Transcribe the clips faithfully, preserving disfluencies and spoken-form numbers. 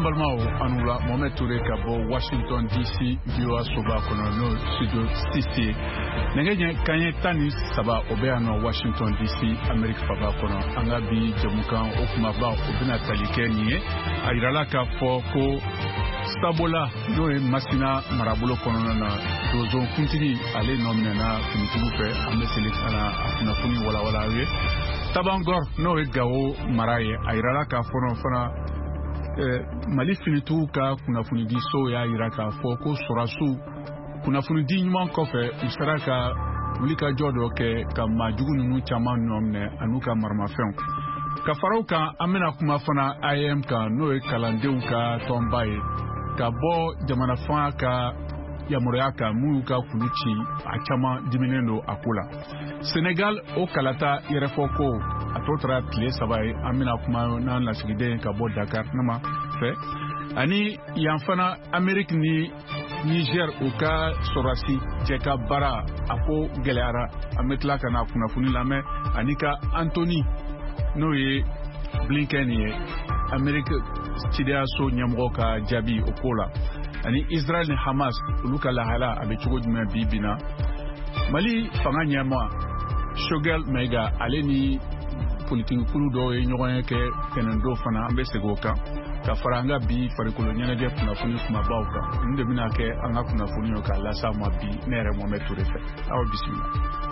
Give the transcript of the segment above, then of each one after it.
Balmao Anula Mohamed Touré Kabo Washington D C Vioa Soba Kono no Studio C C Nengenye Kanye Tani Saba Obeano Washington D C America Faba Kono Angabi Jamukan Okumaba Obina Talike Niye Airala Ka Foko Sabola Noe Masina Marabulo Kono na Dozo Kuntini Ale Nomina na Finitugu Fe Amesele Kana Afunafuni Wala Wala Awe Tabangor Noe Gao Maraye Airala Ka Fono Fana Mali finitu ka kunafunidi so ya iraka foko sorasu kunafunidi nyuma kofe usaraka mulika jodo ke ka majugu nunu chama nomne anuka marmafen ka farauka amena kuma fana I M ka noe kalandeu ka tombaye ka bo jamana fa ka yamureaka muka kuluchi achama diminendo akula Senegal o kalata irefoko atotra tile sabai amina kuma na lasigide ka bo Dakar nama fe ani yanfana Amerique ni Niger o ka sorasi jeka bara ako geleara ametla kana kuna funi lame anika Anthony noye Blinken ye Amerique tidia so nyamgo ka jabi okola ani Israel ni Hamas luka la hala abechugo dina bibina Mali fanga nyama Shogel Mega aleni politique kulu do e nyogon ke kenendo fana ambe segoka ka faranga bi farikolo nyanaje kuna funi kuma bawka inde bina ke anga kuna funi ka la sama bi nere mo metu refe aw bismillah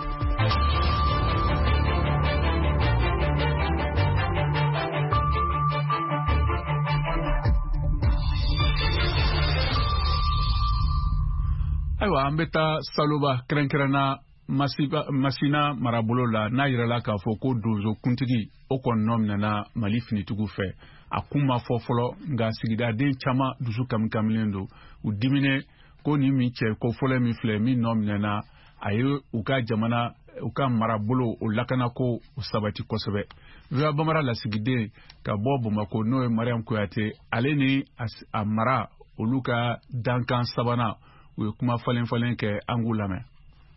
aywa ambeta saluba krenkrena Masiba, Masina Marabulola na yirala ka foko dozo kuntigi okon nomna na Mali finitugu fe akuma fofolo nga sigida den chama dusu kamkamlendo udimine ko ni mi che ko fole mi fle mi nomna na ayo uka jamana uka Marabulo o lakana ko usabati kosebe vya bamara la sigide ka bobo mako noe Mariam Kouyaté aleni amara oluka dankan sabana u kuma falen falen ke angulame.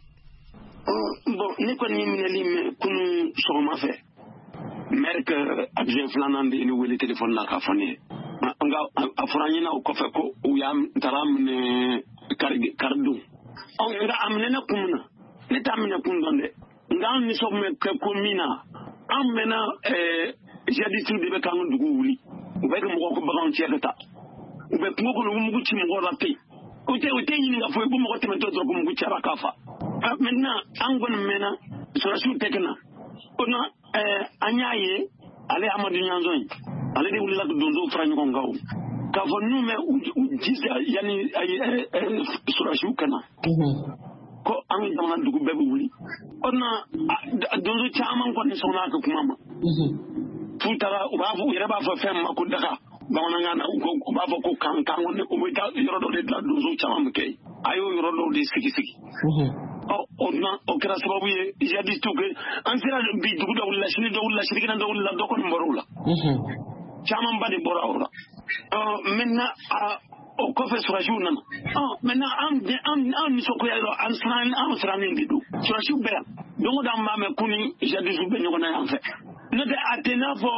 Bon, ne connais pas kun soma fe merk adjoint flanande ni wele téléphone la ka fane nga afrani na ko fe ko uyam taram ne kardu on nga amne na kumna ne tamne kundonde nga ni somme ke kumina amena eh jadi tu de kan dugu wuli u be ko mo ko bagan tiekata u be ko ko mu guti mo rapi o te o te ni nga fo bu mo ko temeto ko mu guti ara kafa maintenant angon mena sur la sous tekna ona eh anyaye ale Amadou Nyanzoy ale de wulila dondo franyo ko ngaw ka fo nume disa yani sur la sous kana ko an dama dugu bebe wuli ona dondo chama ko ni sona ko kuma futara ubafu yere ba fa fem ko daga bawna ngana ko ba fa ko kan kan woni ko mo ta yoro do de dondo chama mke ayo yoro do de siki siki on o kera sababu ye jadi tuke ansira bi dugu da wala shini da wala shirika da wala do kon borula chama mbadi bora ora menna o ko fe sura juna ah menna am de am am so ko yalo ansran am sranin bidu sura shu be dongo da mame kuni jadi su be nyoko na yanfe no de atena fo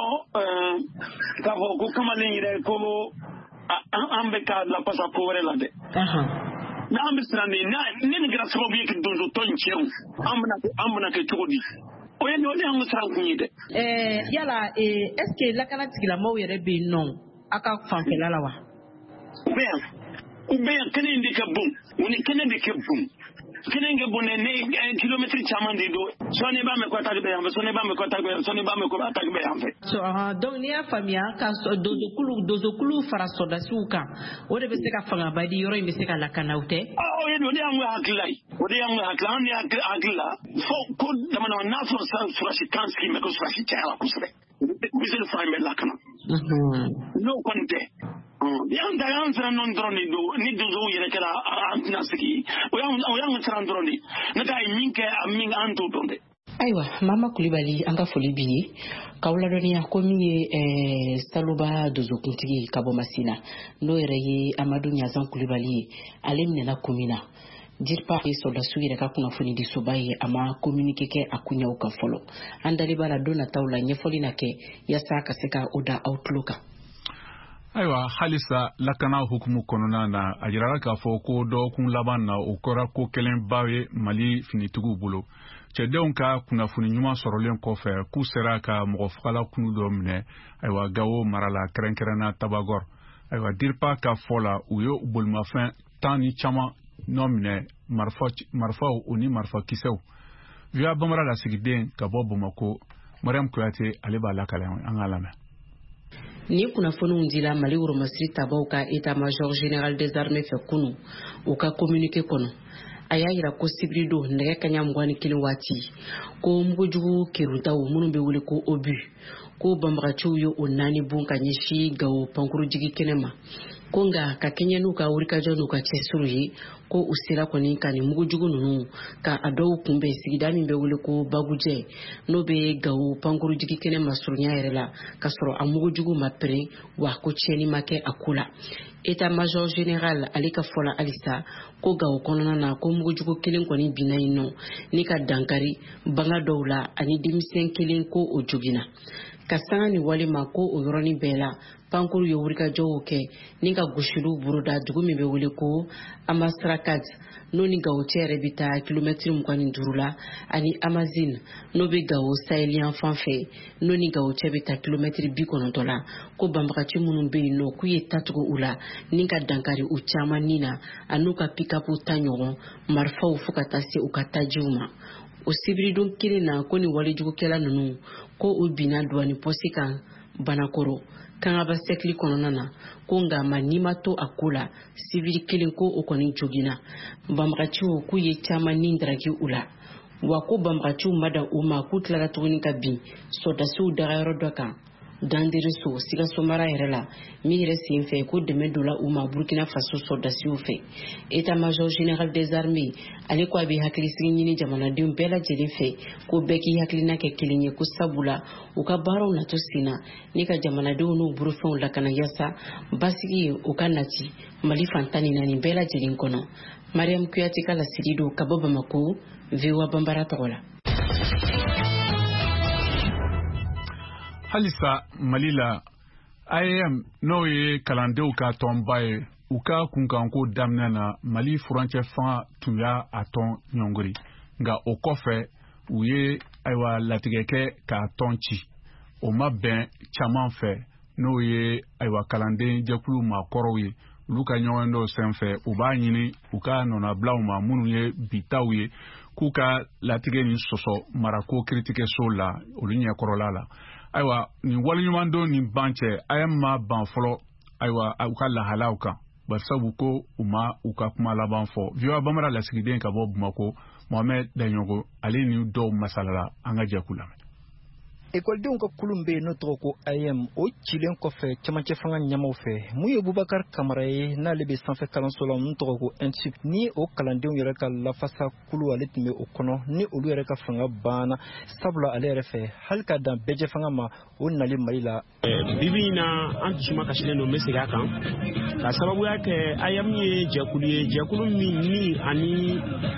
ka fo ko kamalen ire ko am be ka la pasa ko wala de aha na ambistrani na nini gra sababu yake dozo toncheu amna amna ke todi oye no le amstran kunyide eh yala eh est-ce que la kana tigila mo yere be non aka fanfela lawa bien ou bien kene ndika bum woni kene ndika bum kene nge bonne ne kilomètre chama ndido so ne ba me ko tagbe yambe so ne ba me ko tagbe so ne ba me ko tagbe yambe so ah donc ni afamia ka dozo kulu dozo kulu fara soda suka o de be se ka fanga badi yoro be se ka la kanaute ah o yedo de amwe haklai o de amwe haklan ni hakla fo ko da mana na so sa surashi kanski me ko surashi tela kusre bizel faime la kana no konte yan da yan san non droni do ni do zo yere kala antinasiki o yan o yan san droni na dai minke amin antu donde aywa mama Kulibali anga foli bi kawla doni ya komi eh saluba dozo kuntigi kabo Masina no yere Amadou Nyazan Kulibali alemne na komina dirpa so da suire ka kuna funi di sobaye ama communiquer ke akunya uka follow andali bala dona tawla nyefoli nake yasa ka seka oda outlook Aywa halisa lakana hukumu kɔnɔna na a jirala k'a fɔ ko dɔgɔkun laban na o kɔra ko kelenba ye Mali finitigiw bolo. Cɛdenw ka kunnafoni ɲuman sɔrɔlen kɔfɛ k'u sera ka mɔgɔ fagala kunu dɔ minɛ aywa Gawo marala kɛrɛnkɛrɛnna Tabagɔr. Aywa DIRPA ka fɔ la u ye bolimafɛn tan ni caman nɔ minɛ marifaw o ni marifakisɛw. Via Bambara lasigiden ka bɔ Bamakɔ, Mariam Kuyate ale b'a lakalen an ka lamɛn. Ni kunnafoniw dila Mali Woromasiri tabaw ka état-major général des armées fɛ kunu u ka communiqué kɔnɔ. A y'a yira ko sibirido nɛgɛ kaɲa mugan ni kelen waati ko mugujugu keruntaw minnu bɛ wele ko obu ko banbagaciw ye o naani bon ka ɲɛsi Gawo pankurujigi kɛnɛ ma ko nka ka kɛɲɛ n'u ka wulikajɔ n'u ka cɛsiriw ye ko u sera kɔni ka ni mugujugu ninnu ka a dɔw kunbɛn sigida min bɛ wele ko Bagujɛ n'o bɛ Gawo pankurujigi kɛnɛ masurunya yɛrɛ la ka sɔrɔ a mugujugu ma pɛrɛn wa ko tiɲɛni ma kɛ a ko la. État-major général ale ka fɔla halisa ko Gawo kɔnɔna na ko mugujugu kelen kɔni binna yen nɔ ni ka dankari banga dɔw la ani denmisɛn kelen ko o joginna. Ka sanga ni walima ko o yɔrɔnin bɛɛ la pankuru ye wulikajɔw kɛ ni ka gosiliw boroda dugu min bɛ wele ko Amasrakat n'o ni Gawo cɛ yɛrɛ bɛ taa kilomɛtiri mugan ni duuru la ani Amazine n'o bɛ Gawo Sahelian fan fɛ n'o ni Gawo cɛ bɛ taa kilomɛtiri bi kɔnɔntɔn la ko banbagaci minnu bɛ yen nɔ k'u ye tatugu u la ni ka dankari u caman ni na a n'u ka pick-up ta ɲɔgɔn marifaw fo ka taa se u ka tajiw ma. O sibiridon kelen na ko ni walijugukɛla ninnu ko u binna douane poste kan Banakoro Kangaba sekli kɔnɔna na ko nka ma ni ma to a ko la sibiri kelen ko o kɔni joginna banbagaciw k'u ye caman ni daraki u la wa ko banbagaciw ma da u ma k'u tilara tuguni ka bin sɔdasiw dagayɔrɔ dɔ kan Danderiso Sikaso mara yɛrɛ la min yɛrɛ sen fɛ ko dɛmɛ dɔ la u ma Burkina Faso sɔdasiw fɛ. État-major général des armées ale ko a bɛ hakilisigi ɲini jamanadenw bɛɛ lajɛlen fɛ ko bɛɛ k'i hakilina kɛ kelen ye ko sabula u ka baaraw nato senna ni ka jamanadenw n'u burufɛnw lakana yasa basigi ye u ka nati Mali fantan ni naani bɛɛ lajɛlen kɔnɔ. Mariam Kuyate ka lasigi do ka bɔ Bamako, V O A Bambara tɔgɔ la. Halisa Mali la I A M n'o ye kalandenw ka tɔnba ye u ka kunkanko daminɛ na Mali furancɛ fanga tun y'a a tɔn ɲɔngiri nka o kɔfɛ u ye ayiwa latigɛkɛ k'a tɔn ci o ma bɛn caman fɛ n'o ye ayiwa kalanden jɛkulu maakɔrɔw ye olu ka ɲɔgɔn dɔw senfɛ u b'a ɲini u ka nɔnabilaw ma minnu ye bitaw ye k'u ka latigɛ ni sɔsɔ marako kiritigɛso la olu ɲɛkɔrɔla la. Ayiwa nin waleɲumandon ni ban cɛ A A M ma ban fɔlɔ ayiwa u ka lahalaw kan barisabu ko u ma u ka kuma laban fɔ. V O A Bambara lasigiden ka bɔ Bamakɔ, Mohamed Daɲogo ale ni dɔw masalala an ka jɛku lamɛn. Ekɔlidenw ka kulun bɛ yen n'o tɔgɔ ko A A M o cilen kɔfɛ cɛmancɛ fanga ɲɛmaaw fɛ mun ye Bubakar Kamara ye n'ale bɛ sanfɛ kalanso la n'o tɔgɔ ko N S I P ni o kalandenw yɛrɛ ka lafasa kulu ale tun bɛ o kɔnɔ ni olu yɛrɛ ka fanga banna sabula ale yɛrɛ fɛ hali ka dan bɛɛjɛ fanga ma o nali Mali la. Bibi in na an dusuma kasilen don n bɛ segin a kan ka sababuya kɛ A A M ye jɛkulu ye jɛkulu min ni ani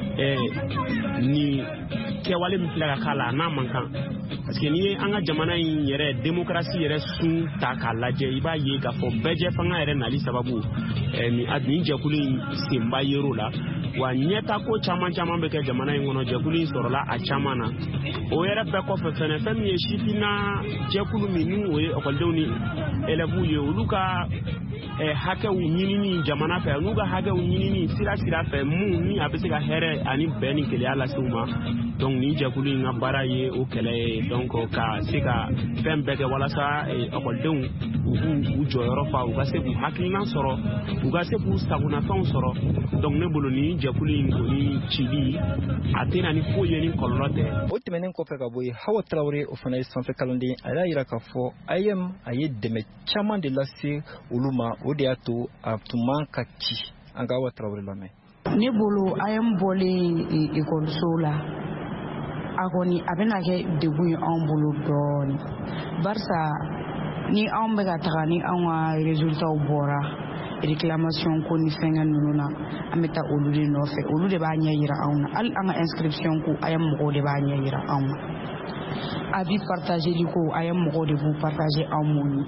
ni kɛwale min filɛ ka k'a la n'a man kan parce que ni an ka jamana in yɛrɛ démocratie yɛrɛ sun ta k'a lajɛ i b'a ye k'a fɔ bɛɛjɛ fanga yɛrɛ nali sababu ni nin jɛkulu in senba yer'o la wa ɲɛta ko caman caman bɛ kɛ jamana in kɔnɔ jɛkulu in sɔrɔla a caman na o yɛrɛ bɛɛ kɔfɛ fɛnɛ fɛn min ye sifina jɛkulu min ni o ye ekɔlidenw ni élèves ye olu ka hakɛw ɲinini jamana fɛ n'u ka hakɛw ɲinini sira sira fɛ mun ni a bɛ se ka hɛrɛ ani bɛn ni kelenya lase u ma donc nin jɛkulu in ka baara ye o kɛlɛ ye donc ka se ka fɛn bɛɛ kɛ walasa ekɔlidenw u k'u jɔyɔrɔ fa u ka se k'u hakilina sɔrɔ u ka se k'u sagonafɛnw sɔrɔ donc ne bolo nin jɛkulu in kɔni cili a tɛna ni foyi ye ni kɔlɔlɔ tɛ. O tɛmɛnen kɔfɛ ka bɔ yen Hawa Tarawele o fana ye sanfɛ kalanden a y'a yira k'a fɔ A A M a ye dɛmɛ caman de lase olu ma o de y'a to a tun man ka ci an ka Hawa Tarawele lamɛn. Ne bolo A A M bɔlen ekɔlisow la a kɔni a bɛna kɛ degun ye anw bolo dɔɔni barisa ni anw bɛ ka taga ni anw ka résultats bɔra réclamation ko ni fɛngɛ ninnu na an bɛ taa olu de nɔfɛ olu de b'a ɲɛ yira anw na hali an ka inscription ko A A M mɔgɔw de b'a ɲɛ yira anw na avis partagé ko A A M mɔgɔw de b'u partager anw m'o ye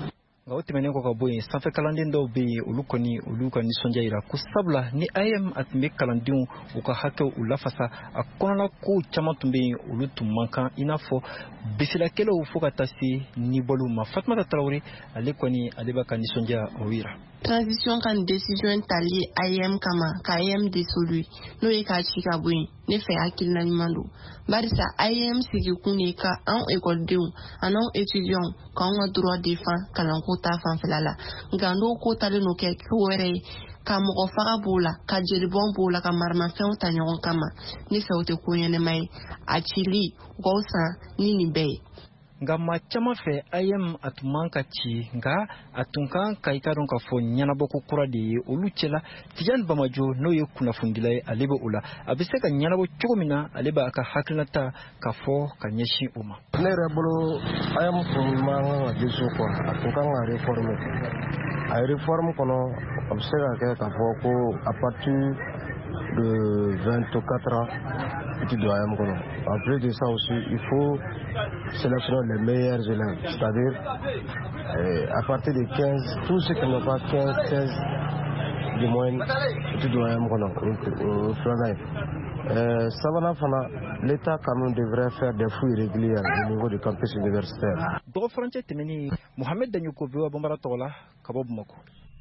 nga o tɛmɛnen kɔ ka bɔ yen sanfɛ kalanden dɔw bɛ yen olu kɔni olu ka nisɔndiya yira ko sabula ni A E M a tun bɛ kalandenw u ka hakɛw u lafasa a kɔnɔna kow caman tun bɛ yen olu tun man kan i n'a fɔ bisilakɛlaw fo ka taa se nibɔliw ma. Fatumata Tarawele ale kɔni ale b'a ka nisɔndiya o yira. Transition kan décision tali A E M kama ka A E M désolu n'o ye k'a ci ka bɔ yen ne fɛ hakilina ɲuman don barisa A E M sigikun de ka anw ekɔlidenw an'anw étudiants k'anw ka droit défend kalanko ta fanfɛla la nka n'o ko talen no kɛ ko wɛrɛ ye ka mɔgɔ faga b'o la ka jelibɔn b'o la ka marimafɛnw ta ɲɔgɔn kama ne fɛ o tɛ ko ɲɛnɛma ye a cili u ka fisa ni nin bɛɛ ye. Nga maa caman fɛ A E M a tun man ka ci nka a tun kan ka i ka dɔn k'a fɔ ɲɛnabɔko kura de ye olu cɛla. Tijani Bamajo n'o ye kunnafondila ye ale bɛ o la a bɛ se ka ɲɛnabɔ cogo min na ale b'a ka hakilinata ka fɔ ka ɲɛsin o ma. Ne yɛrɛ bolo A E M kun man kan ka diso quoi a tun kan ka réformer a réforme kɔnɔ a bɛ se ka kɛ k'a fɔ ko à partir de vingt-quatre ans tu dois A E M kɔnɔ. En plus de ça aussi il faut sélectionner les meilleurs élèves, c'est-à-dire euh, à partir de quinze, tous ceux qui n'ont pas quinze, seize du moins tu dois A E M kɔnɔ au filanan ye. Sabanan fana l'État quand même devrait faire des fouilles régulières au niveau du campus universitaire. Dɔgɔ furancɛ tɛmɛni Mohamed Danyoko bɛ Bambara tɔgɔ la ka bɔ Bamako.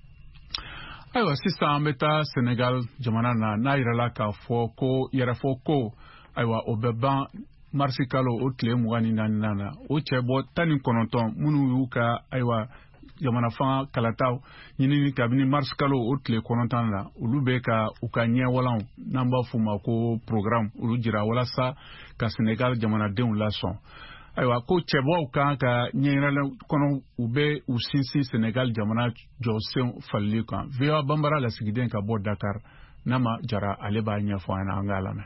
Ayiwa sisan an bɛ taa Senegal jamana na n'a yirala k'a fɔ ko yɛrɛfɔ ko ayiwa o bɛ ban marisi kalo o tile mugan ni naani na o cɛ bɔ tan ni kɔnɔntɔn minnu y'u ka ayiwa jamana fanga kalataw ɲinini kabini marisi kalo o tile kɔnɔntɔn na olu bɛ ka u ka ɲɛwalanw n'an b'a f'u ma ko programme olu jira walasa ka Senegal jamanadenw lasɔn. Ayiwa ko cɛbɔw kan ka ɲɛyirɛlen kɔnɔ u bɛ u sinsin Senegal jamana jɔsenw falili kan. V O A Bambara lasigiden ka bɔ Dakar Nama Jara ale b'a ɲɛfɔ an na an k'a lamɛn.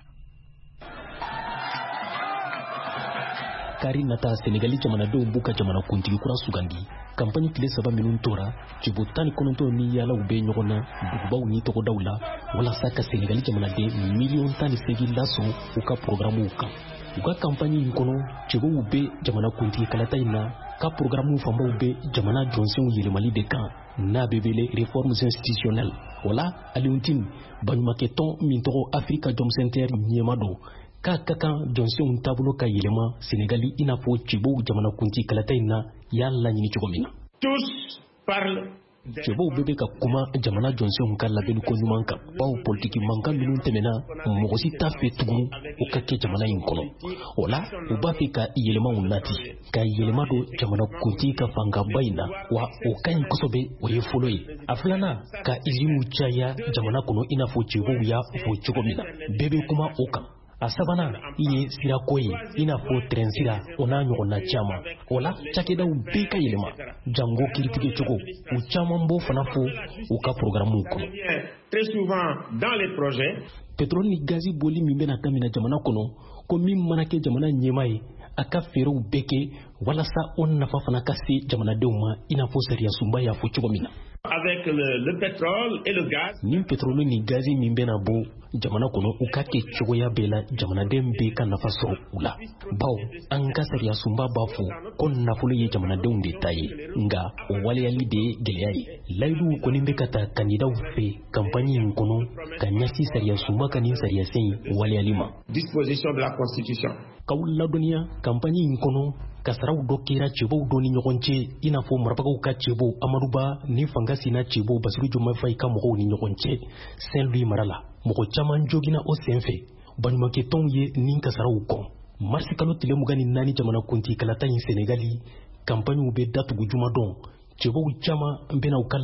Kari nata Senegali jamanadenw b'u ka jamana kuntigi kura sugandi. Kampani tile saba minnu tora cibo tan ni kɔnɔntɔn ni yaalaw bɛ ɲɔgɔn na dugubaw ni tɔgɔdaw la walasa ka Senegali jamanaden miliyɔn tan ni seegin lasɔn u ka programmew kan. U ka kampani in kɔnɔ cibow bɛ jamana kuntigi kalata in na ka programmew fanbaw bɛ jamana jɔnsenw yɛlɛmali de kan n'a bɛ wele réformes institutionnelles. Wala Alioune baɲumankɛ tɔn min tɔgɔ Africa Jom Center ɲɛma don k'a ka kan jɔnsenw taabolo ka yɛlɛma Senegali i n'a fɔ cibow jamana kuntigi kalata in na y'a laɲini cogo min na. Tous parlent. Cɛbaw bɛɛ bɛ ka kuma jamana jɔnsenw ka labɛnko ɲuman kan baw politiki mankan minnu tɛmɛna mɔgɔ si t'a fɛ tugun u ka kɛ jamana in kɔnɔ o la u b'a fɛ ka yɛlɛmaw nati ka yɛlɛma don jamana kuntigi ka fangaba in na wa o ka ɲi kosɛbɛ o ye fɔlɔ ye a filanan ka iziniw caya jamana kɔnɔ i n'a fɔ cɛbaw y'a fɔ cogo min na bɛɛ bɛ kuma o kan. A sabanan i ye sirako ye i n'a fɔ tren sira o n'a ɲɔgɔnna caman o la cakɛdaw bɛɛ ka yɛlɛma jango kiritigɛ cogo u caman b'o fana fɔ u ka programmew kɔnɔ. Très souvent dans les projets pétrole ni gazi boli min bɛna daminɛ jamana kɔnɔ ko min mana kɛ jamana ɲɛma ye a ka fɛɛrɛw bɛɛ kɛ walasa o nafa fana ka se jamanadenw ma i n'a fɔ sariya sunba y'a fɔ cogo min na. Avec le, le pétrole et le gaz. Ni pétrole ni gazi min bɛna bɔ jamana kɔnɔ u ka kɛ cogoya bɛɛ la jamanaden bɛɛ ka nafa sɔrɔ u la. Bawo an ka sariya sunba b'a fɔ ko nafolo ye jamanadenw de ta ye nka o waleyali de ye gɛlɛya ye. Layiduw kɔni bɛ ka taa kandidaw fɛ kampani in kɔnɔ ka ɲɛsin sariya sunba ka nin sariya sen waleyali ma. Disposition de la constitution. K'aw ladɔnniya kampani in kɔnɔ kasaraw dɔ kɛra cɛbaw dɔ ni ɲɔgɔn cɛ i n'a fɔ marabagaw ka cɛbaw Amadu Ba ni fanga sina cɛbaw Basiru Jɔnmayi Fayi ka mɔgɔw ni ɲɔgɔn cɛ Saint-Louis mara la mɔgɔ caman jogina o sen fɛ baɲumankɛ tɔnw ye nin kasaraw kɔn. Marisi kalo tile mugan ni naani jamana kuntigi kalata in Senegali kampaniw bɛ datugu juma dɔn cɛbaw caman bɛna u ka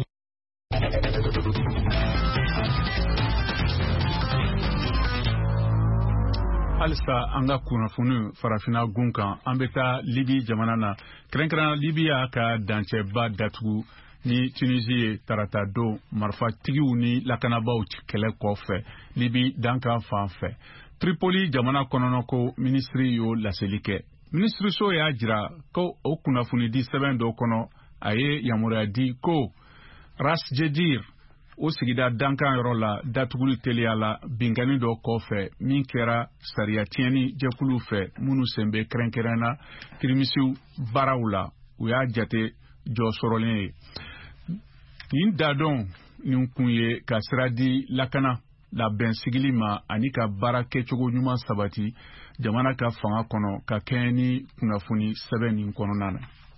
halisa an ka kunnafoni farafina gun kan an bɛ taa Libi jamana na kɛrɛnkɛrɛn Libi y'a ka dancɛba datugu ni Tunisie ye tarata don marifatigiw ni lakanabaw kɛlɛ kɔfɛ Libi dankan fan fɛ. Tripoli jamana kɔnɔna ko ministri y'o laseli kɛ. Ministriso y'a jira ko o kunnafoni di sɛbɛn dɔ kɔnɔ a ye yamaruya di ko Ras Jedir o sigida dankan yɔrɔ la datuguli teliya la binkani dɔ kɔfɛ min kɛra sariya tiɲɛni jɛkulu fɛ minnu sen bɛ kɛrɛnkɛrɛnna kirimisiw baaraw la u y'a jate jɔ sɔrɔlen ye. Nin dadɔn nin kun ye ka sira di lakana labɛn sigili ma ani ka baara kɛcogo ɲuman sabati jamana ka fanga kɔnɔ ka kɛɲɛ ni kunnafoni sɛbɛn nin kɔnɔna na.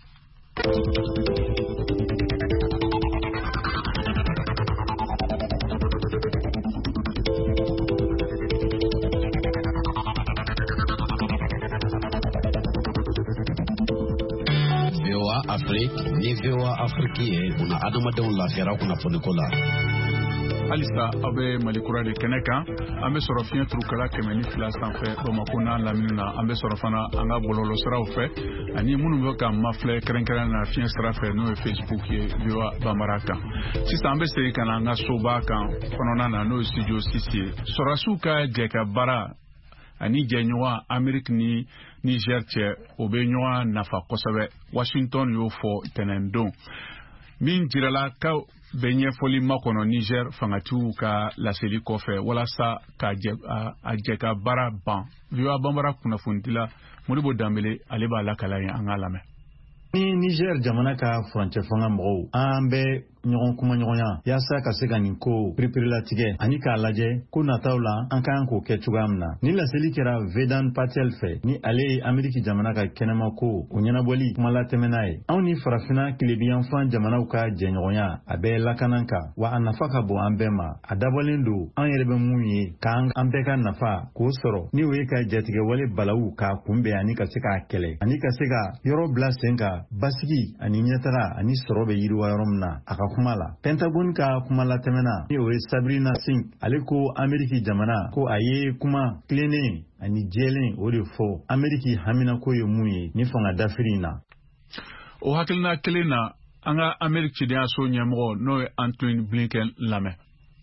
Afrique ni V O A Afrique ye kuna adamadenw lafiyara kunnafoni ko la. Halisa aw bɛ Malikura de kɛnɛ kan an bɛ sɔrɔ fiɲɛ turukala kɛmɛ ni fila sanfɛ Bamako n'a lamini na an bɛ sɔrɔ fana an ka bɔlɔlɔ siraw fɛ ani minnu bɛ ka mafilɛ kɛrɛnkɛrɛn na fiɲɛ sira fɛ n'o ye Facebook ye V O A Bambara kan. Sisan an bɛ segin ka na an ka soba kan kɔnɔna na n'o ye studio six ye. Sɔrɔsiw ka jɛka baara ani jɛɲɔgɔn Amérique ni Niger cɛ o bɛ ɲɔgɔn nafa kosɛbɛ. Washington y'o fɔ tɛnɛndon min jirala ka bɛ ɲɛfɔli makɔnɔ Niger fangatigiw ka laseli kɔfɛ walasa ka a jɛ ka baara ban. V O A Bambara kunnafonidila Modibo Dambele ale b'a lakala yen an k'a lamɛn. Ni Niger jamana ka furancɛ fanga mɔgɔw an bɛ ɲɔgɔn kuma ɲɔgɔnya yaasa ka se ka nin ko piripirilatigɛ ani k'a lajɛ ko nataw la an kan k'o kɛ cogoya min na. Ni laseli kɛra Vedan Patel fɛ ni ale ye Ameriki jamana ka kɛnɛma ko o ɲɛnabɔli kuma latɛmɛna ye. Anw ni farafina tilebiyanfan jamanaw ka jɛɲɔgɔnya a bɛ lakanan kan wa a nafa ka bon an bɛɛ ma. A dabɔlen don an yɛrɛ bɛ mun ye k'an an bɛɛ ka nafa k'o sɔrɔ ni o ye ka jatigɛwale balawu k'a kunbɛn ani ka se k'a kɛlɛ ani ka se ka yɔrɔ bila sen kan basigi ani ɲɛtaga ani sɔrɔ bɛ yiriwa yɔrɔ min na a ka kuma la. Pentagon ka kuma la tɛmɛna ni o ye Sabrina Singh ale ko Ameriki jamana ko a ye kuma tilennen ani jɛlen o de fɔ Ameriki hamina ko ye mun ye ni fanga dafiri na. O hakilina kelen na an ka Ameriki cidenyaso ɲɛmɔgɔ n'o ye Anthony Blinken lamɛn.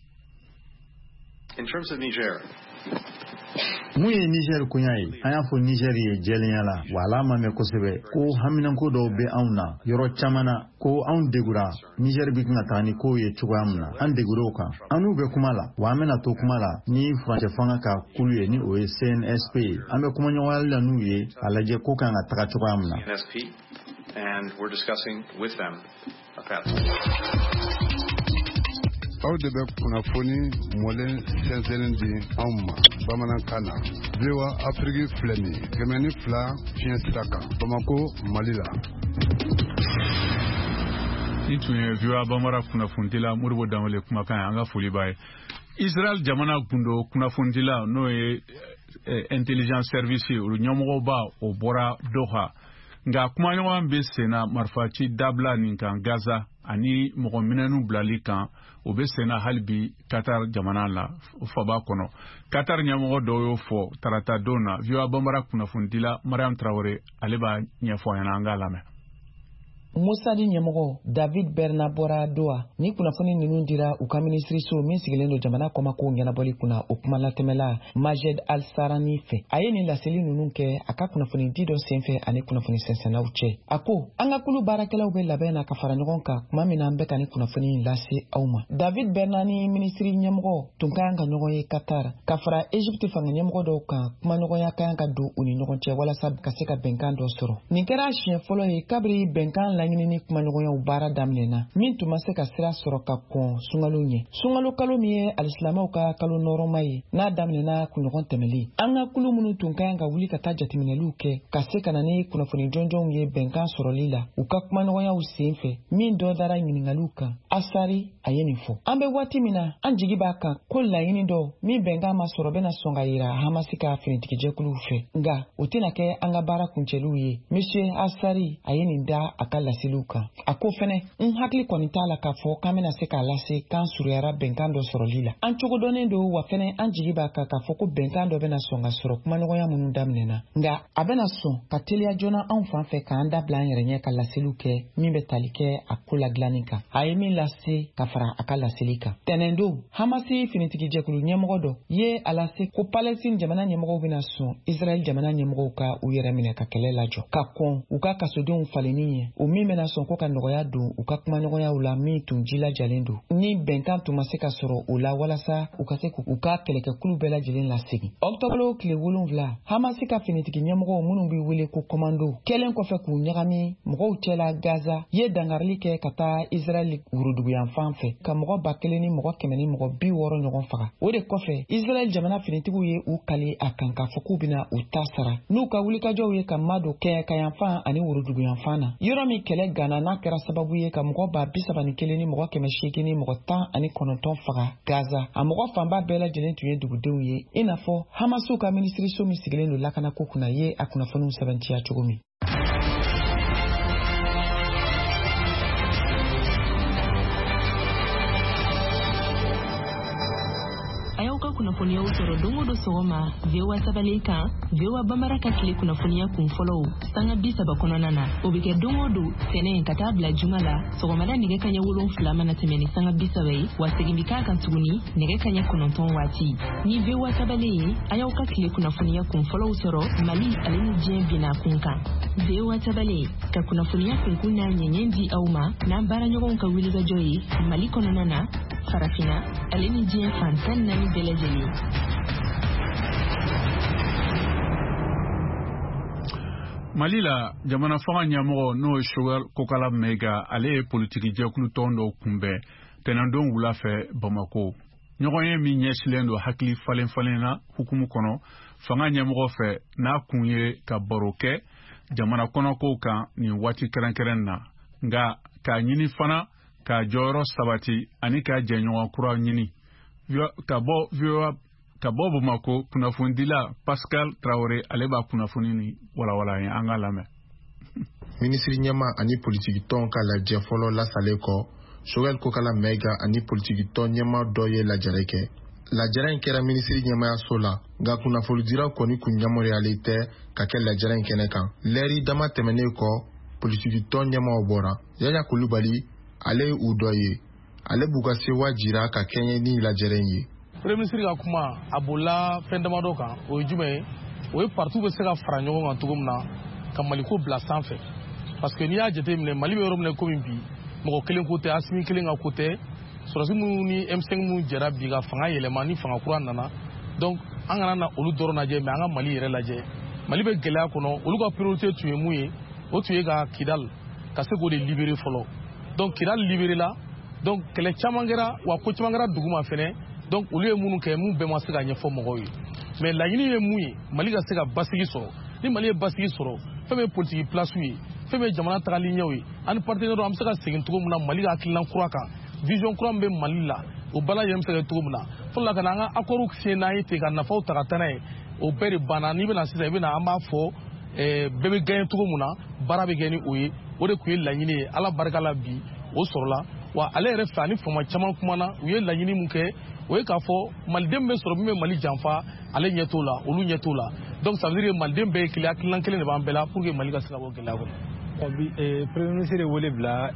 In terms of Niger, mun ye Niger kunya ye an y'a fɔ Niger ye jɛlenya la wa ala ma mɛn kosɛbɛ ko haminako dɔw bɛ anw na yɔrɔ caman na ko anw degura Niger bɛ kan ka taga ni kow ye cogoya min na an degura o kan an n'u bɛ kuma la wa an bɛna to kuma la ni furancɛ fanga ka kulu ye ni o ye C N S P ye an bɛ kuma ɲɔgɔnyali la n'u ye a lajɛ ko kan ka taga cogoya min na. and we're discussing with them a path. Aw de bɛ kunnafoni mɔlen sɛnsɛnlen di anw ma bamanankan na. V O A Afrique filɛ nin ye kɛmɛ ni fila fiɲɛ sira kan Bamako Mali la. Ni tun ye V O A Bambara kunnafonidila Modibo Dambele kumakan ye an ka foli b'a ye. Israel jamana gundo kunnafonidila n'o ye intelligence service olu ɲɛmɔgɔba o bɔra Doha nka kumaɲɔgɔn bɛ senna marifaci dabila nin kan Gaza ani mɔgɔ minɛnu bilali kan o bɛ senna hali bi Qatar jamana la faba kɔnɔ. Qatar ɲɛmɔgɔ dɔw y'o fɔ tarata don na. V O A Bambara kunnafonidila Mariam Traoré ale b'a ɲɛfɔ an ɲɛna an k'a lamɛn. Musadi ɲɛmɔgɔ David Berna bɔra Doha ni kunnafoni ninnu dira u ka minisiriso min sigilen don jamana kɔmako ɲɛnabɔli kunna o kuma latɛmɛla Majed Al-Sarani fɛ. A ye nin laseli ninnu kɛ a ka kunnafoni di dɔ senfɛ ani kunnafoni sɛnsɛnnaw cɛ. A ko an ka kulu baarakɛlaw bɛ labɛn na ka fara ɲɔgɔn kan kuma min na an bɛ ka ni kunnafoni in lase aw ma. David Berna ni minisiri ɲɛmɔgɔ tun ka kan ka ɲɔgɔn ye Qatar ka fara Egypte fanga ɲɛmɔgɔ dɔw kan kuma ɲɔgɔnya ka kan ka don u ni ɲɔgɔn cɛ walasa ka se ka bɛnkan dɔ sɔrɔ. Nin kɛra siɲɛ fɔlɔ ye kabiri bɛnkan laɲini ni kumaɲɔgɔnyaw baara daminɛna min tun ma se ka sira sɔrɔ ka kɔn sunkalo ɲɛ. Sunkalo kalo min ye alisilamɛw ka kalo nɔrɔma ye n'a daminɛna kunɲɔgɔn tɛmɛli. An ka kulu minnu tun ka kan ka wuli ka taa jateminɛliw kɛ ka se ka na ni kunnafoni jɔnjɔnw ye bɛnkan sɔrɔli la u ka kumaɲɔgɔnyaw sen fɛ min dɔ dara ɲininkaliw kan. Asari a ye nin fɔ. An bɛ waati min na an jigi b'a kan ko laɲini dɔ min bɛnkan ma sɔrɔ bɛna sɔn ka yira Hamasi ka finitigijɛkuluw fɛ nka o tɛna kɛ an ka baara kuncɛliw ye. Monsieur Asari a ye nin da a ka laseliw kan. A ko fɛnɛ n hakili kɔni t'a la k'a fɔ k'an bɛna se k'a lase k'an surunyara bɛnkan dɔ sɔrɔli la. An cogo dɔnnen don wa fɛnɛ an jigi b'a kan k'a fɔ ko bɛnkan dɔ bɛna sɔn ka sɔrɔ kumaɲɔgɔnya minnu daminɛna nka a bɛna sɔn ka teliya joona anw fan fɛ k'an dabila an yɛrɛ ɲɛ ka laseliw kɛ min bɛ tali kɛ a ko la dilanni kan. A ye min lase ka fara a ka laseli kan. Tɛnɛndon Hamasi finitigijɛkulu ɲɛmɔgɔ dɔ ye a lase ko Palestine jamana ɲɛmɔgɔw bɛna sɔn Israel jamana ɲɛmɔgɔw ka u yɛrɛ minɛ ka kɛlɛ lajɔ ka kɔn u ka kasodenw falenni ye o min min bɛna sɔn ko ka nɔgɔya don u ka kumaɲɔgɔnyaw la min tun jilajalen don ni bɛnkan tun ma se ka sɔrɔ o la walasa u ka se k'u ka kɛlɛkɛkulu bɛɛ lajɛlen lasegin. Ɔktɔbɔro tile wolonwula Hamasi ka finitigi ɲɛmɔgɔw minnu bɛ wele ko komando kɛlen kɔfɛ k'u ɲagami mɔgɔw cɛla Gaza ye dangarili kɛ ka taa Israɛl wuruduguyan fan fɛ ka mɔgɔ ba kelen ni mɔgɔ kɛmɛ ni mɔgɔ bi wɔɔrɔ ɲɔgɔn faga. O de kɔfɛ Israɛl jamana finitigiw ye u kale a kan k'a fɔ k'u bɛna u ta sara n'u ka wulikajɔw ye ka madon kɛɲɛkayan fan ani wuruduguyan fan na yɔrɔ min kɛlɛ ganna n'a kɛra sababu ye ka mɔgɔ ba bi saba ni kelen ni mɔgɔ kɛmɛ seegin ni mɔgɔ tan ani kɔnɔntɔn faga Gaza. A mɔgɔ fanba bɛɛ lajɛlen tun ye dugudenw ye i n'a fɔ Hamasiw ka minisiriso min sigilen don lakanako kunna ye a kunnafoniw sɛbɛntiya cogo min. Kunnafoniya sɔrɔ don o don sɔgɔma V O A sabalen kan V O A Bambara ka tile kunnafoniya kun fɔlɔw sanga bi saba kɔnɔna na o bɛ kɛ don o don sɛnɛ ka taa bila juma la sɔgɔmada nɛgɛ kaɲɛ wolonwula mana tɛmɛ ni sanga bi saba ye wa segin bi k'a kan tuguni nɛgɛ kaɲɛ kɔnɔntɔn waati ni V O A sabalen ye a y'aw ka tile kunnafoniya kun fɔlɔw sɔrɔ Mali ale ni diɲɛ binna kun kan V O A sabalen ka kunnafoniya kunkun n'a ɲɛɲɛ di aw ma n'an baaraɲɔgɔnw ka wulikajɔ ye Mali kɔnɔna na farafina ale ni diɲɛ fan tan naani bɛɛ lajɛlen. Mali la jamana fanga ɲɛmɔgɔ n'o ye Choguel Kokala Mayiga ale ye politiki jɛkulu tɔn dɔw kunbɛn tɛnɛndon wula fɛ Bamako. Ɲɔgɔn ye min ɲɛsilen don hakili falen falen na hukumu kɔnɔ fanga ɲɛmɔgɔ fɛ n'a kun ye ka baro kɛ jamana kɔnɔkow kan nin waati kɛrɛnkɛrɛn na nka k'a ɲini fana ka jɔyɔrɔ sabati ani ka jɛɲɔgɔn kura ɲini ka bɔ V O A ka bɔ Bamako kunnafondila Pascal Traoré ale b'a kunnafoni ni walawala ye an ka lamɛn. Minisiri ɲɛma ani politiki tɔn ka lajɛ fɔlɔ lasalen kɔ Choguel Kokala Mayiga ani politiki tɔn ɲɛma dɔ ye lajɛrɛ kɛ. Lajɛrɛ in kɛra minisiri ɲɛmayaso la nka kunnafonidira kɔni kun ɲamɔriyalen tɛ ka kɛ lajɛrɛ in kɛnɛ kan. Lɛri dama tɛmɛnen kɔ politiki tɔn ɲɛmaw bɔra. Yaya Kulubali ale ye u dɔ ye. Ale b'u ka sewa jira ka kɛɲɛ ni lajɛrɛ in ye. Premier ministre ka kuma a bolila fɛn damadɔ kan o ye jumɛn ye o ye parti bɛ se ka fara ɲɔgɔn kan cogo min na ka Maliko bila sanfɛ parce que n'i y'a jateminɛ Mali bɛ yɔrɔ min na komi bi mɔgɔ kelen ko tɛ Asimi kelen ka ko tɛ sɔrɔsi minnu ni M cinq minnu jɛra bi ka fanga yɛlɛma ni fanga kura nana donc an kana na olu dɔrɔn lajɛ mais an ka Mali yɛrɛ lajɛ Mali bɛ gɛlɛya kɔnɔ olu ka priorité tun ye mun ye o tun ye ka Kidal ka se k'o de libérer fɔlɔ donc Kidal libéré la donc kɛlɛ caman kɛra wa ko caman kɛra duguma fɛnɛ donc olu ye minnu kɛ mun bɛɛ ma se ka ɲɛfɔ mɔgɔw ye mais laɲini ye mun ye Mali ka se ka basigi sɔrɔ ni Mali ye basigi sɔrɔ fɛn bɛ politiki place ye fɛn bɛ jamana tagali ɲɛw ye ani partenaires an bɛ se ka segin cogo min na Mali ka hakilina kura kan vision kura min bɛ Mali la o bɛɛ lajɛlen bɛ se ka kɛ cogo min na fɔlɔ la ka na an ka accord signé n'an ye ten ka nafaw ta ka taa n'a ye o bɛɛ de banna n'i bɛna sisan i bɛna an b'a fɔ bɛɛ bɛ gagner cogo min na baara bɛ kɛ ni o ye o de tun ye laɲini ye Ala barika la bi o sɔrɔla wa ale yɛrɛ fɛ ani fama caman kumana u ye laɲini mun kɛ o ye k'a fɔ Maliden bɛ sɔrɔ min bɛ Mali janfa ale ɲɛ t'o la olu ɲɛ t'o la donc ça veut dire Maliden bɛɛ ye kelen hakilina kelen de b'an bɛɛ la pour que Mali ka se ka bɔ gɛlɛya kɔnɔ. Bi premier ministre ye wele bila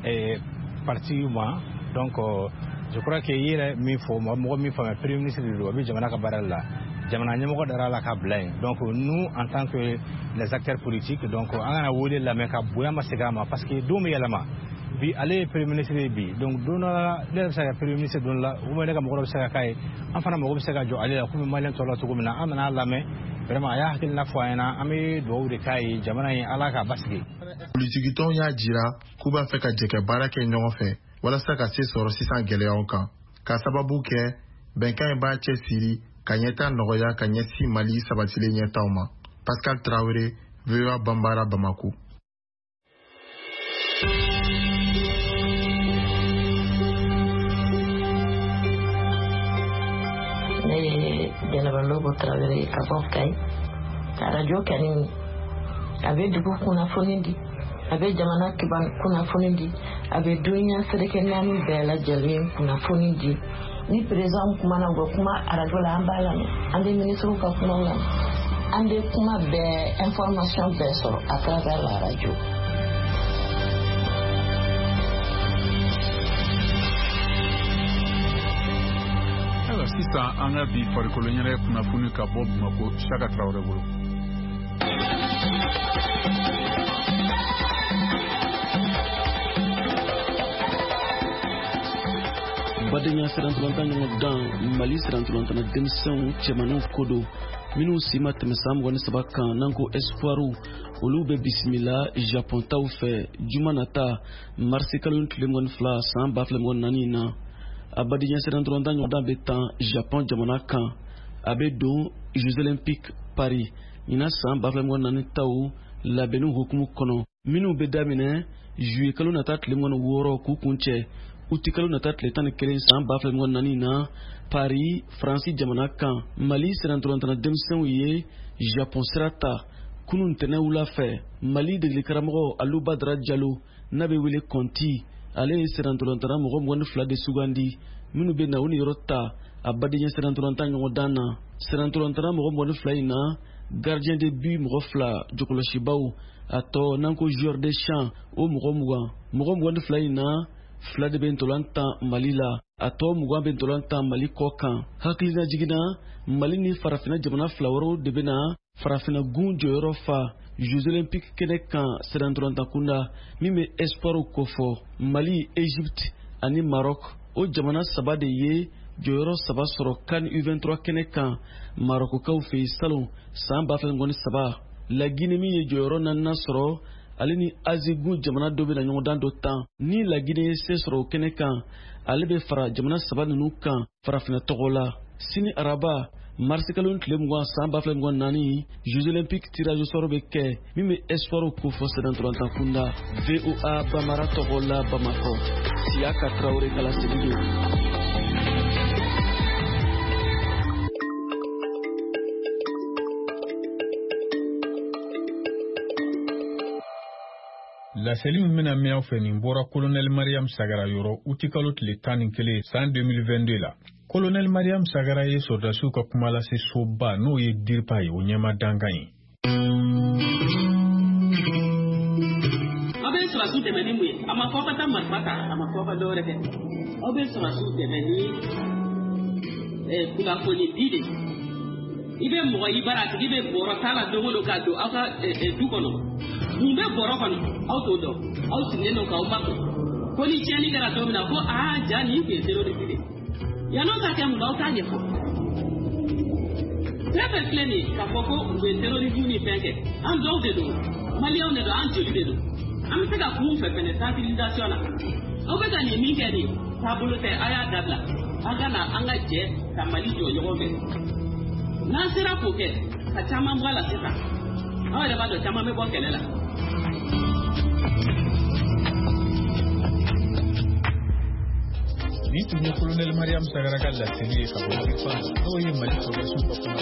parti ma donc je crois que i yɛrɛ min fɔ mɔgɔ min faamuya premier ministre de don a bɛ jamana ka baara la jamana ɲɛmɔgɔ dara la ka bila yen donc nous en tant que les acteurs politiques donc an kana wele lamɛn ka bonya ma segin a ma parce que don bɛ yɛlɛma bi ale ye premier ministre ye bi donc don dɔ la ne yɛrɛ bɛ se ka premier ministre don la ou bien ne ka mɔgɔ dɔ bɛ se ka k'a ye an fana mɔgɔ bɛ se ka jɔ ale la komi maliyɛn tɔw la cogo min na an nana lamɛn vraiment a y'a hakilina fɔ an ɲɛna an bɛ dugawu de k'a ye jamana in Ala k'a basigi. Politiki tɔnw y'a jira k'u b'a fɛ ka jɛkɛ baara kɛ ɲɔgɔn fɛ walasa ka se sɔrɔ sisan gɛlɛyaw kan ka sababu kɛ bɛnkan in b'a cɛ siri ka ɲɛta nɔgɔya ka ɲɛsin Mali sabatilen ɲɛtaw ma. Pascal Traoré, V O A Bambara, Bamako. Lobo Traoré ka bɔ Kayi ka radio kɛni a bɛ dugu kunnafoni di a bɛ jamana kiban kunnafoni di a bɛ dunya sereke naani bɛɛ lajɛlen kunnafoni di ni président kumana u bɛ kuma radio la an b'a lamɛn an bɛ ministre ka kumaw lamɛn an bɛ kuma bɛɛ information bɛɛ sɔrɔ à travers la radio. Sisan an ka bi farikolo ɲɛnɛ kunnafoni ka bɔ Bamako Chaka Traoré bolo. badenya serantulanta ɲɔgɔn dan Mali serantulantana denmisɛnw cɛmanninw ko don minnu si ma tɛmɛ san mugan ni saba kan n'an ko espoiru olu bɛ bisimila Japon taw fɛ juma nata marisi kalo tile mugan ni fila san ba fila mugan naani na a badenya serantulanta ɲɔgɔn dan bɛ tan Japon jamana kan a bɛ don Jeux Olympiques Paris ɲina san ba fila mugan naani taw labɛnni hukumu kɔnɔ minnu bɛ daminɛ juillet kalo nata tile mugan ni wɔɔrɔ k'u kun cɛ uti kalo nata tile tan ni kelen san ba fila mugan naani na Paris Faransi jamana kan Mali serantulantana denmisɛnw ye Japon sira ta kunun ntɛnɛn wula fɛ Mali degeli karamɔgɔ Alu Badara Jalo n'a bɛ wele Kɔnti ale ye serantulantana mɔgɔ mugan ni fila de sugandi minnu bɛ na u ni yɔrɔ ta a badenya serantulanta ɲɔgɔn dan na serantulantana mɔgɔ mugan ni fila in na gardien de but mɔgɔ fila jokɔlɔsibaw a tɔ n'an ko joueur de champ o mɔgɔ mugan mɔgɔ mugan ni fila in na fila de bɛ ntolan tan Mali la a tɔ mugan bɛ ntolan tan Mali kɔ kan hakilina jiginna Mali ni farafina jamana fila wɛrɛw de bɛ na farafina gun jɔyɔrɔ fa Jeux Olympiques kɛnɛ kan serantulanta kunda min bɛ espoir kofɔ Mali Egypte ani Maroc o jamana saba de ye jɔyɔrɔ saba sɔrɔ CAN U vingt-trois kɛnɛ kan Marokokaw fɛ yen salon san ba fila mugan ni saba La Guinée min ye jɔyɔrɔ naaninan sɔrɔ ale ni Azigun jamana dɔ bɛ na ɲɔgɔn dan dɔ tan ni La Guinée ye se sɔrɔ o kɛnɛ kan ale bɛ fara jamana saba ninnu kan farafina tɔgɔ la sini araba marisi kalo tile mugan san ba fila mugan naani Jeux Olympiques tirage au sort bɛ kɛ min bɛ espoir ko fɔ serantulanta kunda V O A Bamara tɔgɔ la Bamakɔ Siyaka Traoré kala segin laseli min bɛna mɛn aw fɛ nin bɔra colonel Mariam Sagara yɔrɔ uti kalo tile tan ni kelen san deux mille vingt-deux la. Colonel Mariam Sagara ye sɔrdasiw ka kuma lase soba n'o ye DIRPA ye o ɲɛma dankan ye. Aw bɛ sɔrɔsiw dɛmɛ ni mun ye a ma fɔ ka taa marifa ta a ma fɔ ka dɔwɛrɛ kɛ aw bɛ sɔrɔsiw dɛmɛ ni kunnafoni di de i bɛ mɔgɔ i bara a tigi bɛ bɔrɔ t'a la don o don k'a don aw ka du kɔnɔ. Mun bɛ bɔrɔ kɔnɔ aw t'o dɔn aw sigilen don k'aw ma ko ni tiɲɛni kɛra don min na ko aa ja nin tun ye terroriste de yan'o ka kɛ mun aw t'a ɲɛfɔ fɛn fɛn filɛ nin ye k'a fɔ ko u bɛ terroriste ni fɛn kɛ an dɔw de don maliyɛnw de don an joli de don an bɛ se ka kun fɛ fɛnɛ sensibilisation na aw bɛ ka nin min kɛ nin taabolo tɛ a y'a dabila an ka na an ka jɛ ka Mali jɔ ɲɔgɔn fɛ n'an sera k'o kɛ ka caman bɔ a la sisan aw yɛrɛ b'a dɔn caman bɛ bɔ kɛlɛ la. Ni tun ye colonel Mariam Sagara ka laseli ye ka bɔ DIRPA n'o ye Mali sɔrdasiw ka kuma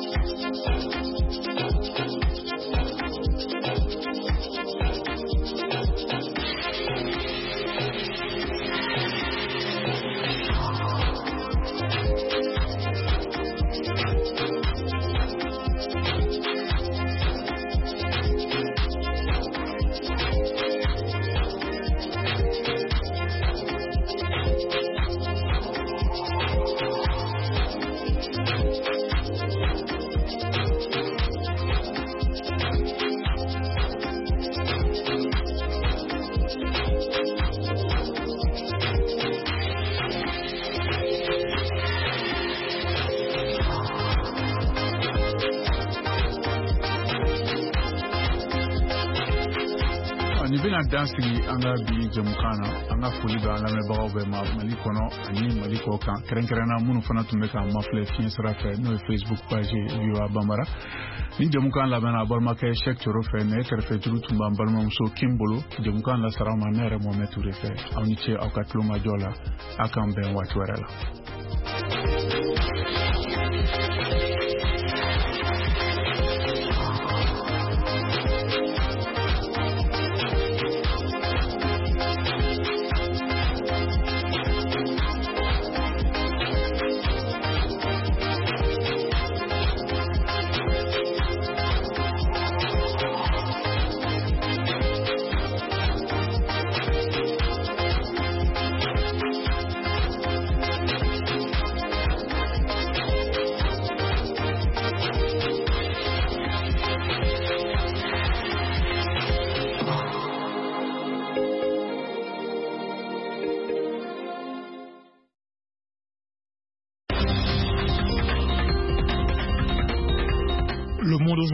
ni bɛna dan sigi an ka bi jɛmukan na an ka foli bɛ an lamɛnbagaw bɛɛ ma Mali kɔnɔ ani Mali kɔ kan kɛrɛnkɛrɛnna minnu fana tun bɛ k'an mafilɛ fiɲɛ sira fɛ n'o ye Facebook page V O A Bambara ni jɛmukan labɛnna a balimakɛ Sɛk Coro fɛ ne kɛrɛfɛjuru tun b'an balimamuso Kim bolo jɛmukan lasara ma ne yɛrɛ Mohamed Ture fɛ aw ni ce aw ka tulomajɔ la a k'an bɛn waati wɛrɛ la.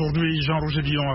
aujourd'hui, Jean-Roger Billon.